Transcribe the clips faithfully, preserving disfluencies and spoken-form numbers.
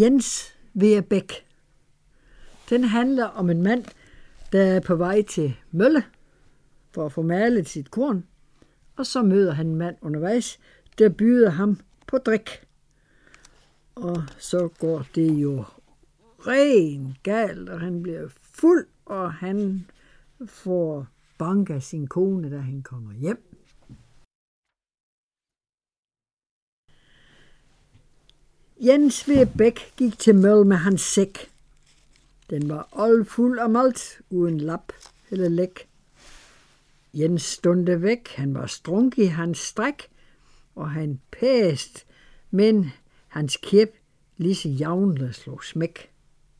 Jens ved Bæk. Den handler om en mand, der er på vej til mølle for at få malet sit korn, og så møder han en mand undervejs, der byder ham på drik. Og så går det jo ren galt, og han bliver fuld, og han får banket sin kone, da han kommer hjem. Jens ved Bæk gik til mølle med hans sæk. Den var all fuld af malt, uden lap eller læk. Jens stunde væk, han var strunk i hans stræk, og han pæst, men hans kæp lige så javnligt slog smæk.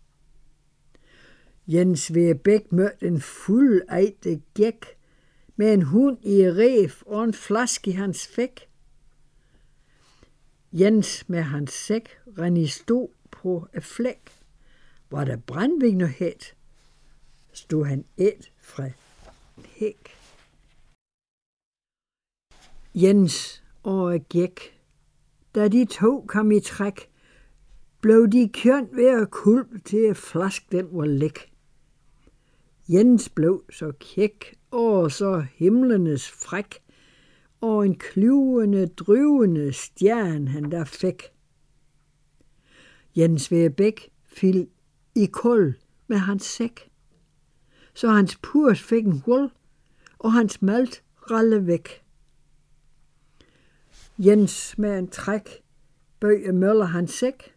Jens ved Bæk mødte en fuld ejte gæk, med en hund i rev og en flaske i hans fæk. Jens med hans sæk ren i stod på et flæk. Var der brændvin og hæt, stod han et fra en hæk. Jens og gæk, da de to kom i træk, blev de kønt ved at kulpe til at flaske den var læk. Jens blev så kæk og så himlenes fræk, og en klyvende, drøvende stjerne han der fik. Jens ved Bæk fil i kul med hans sæk, så hans purs fik en hul, og hans malt ralle væk. Jens med en træk bøg møller hans sæk,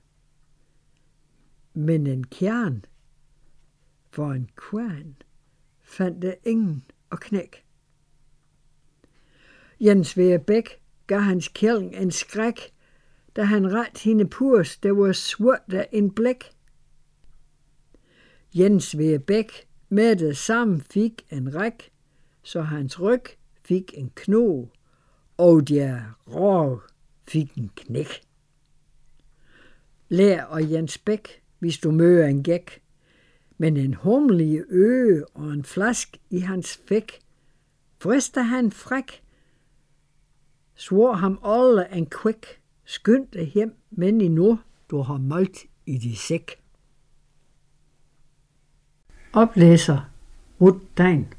men en kjern for en kværn fandt der ingen og knæk. Jens ved Bæk gav hans kælling en skræk, da han ret hende purs, der var svurt af en blæk. Jens ved Bæk med det samme fik en ræk, så hans ryg fik en knog, og der rå fik en knæk. Lær og Jens Bæk, hvis du møder en gæk, men en humlige øge og en flask i hans fæk, frister han fræk, svor ham alle en kvik, skynd dig hjem, men i nu du har malt i de sæk. Oplæser Ruth Dein.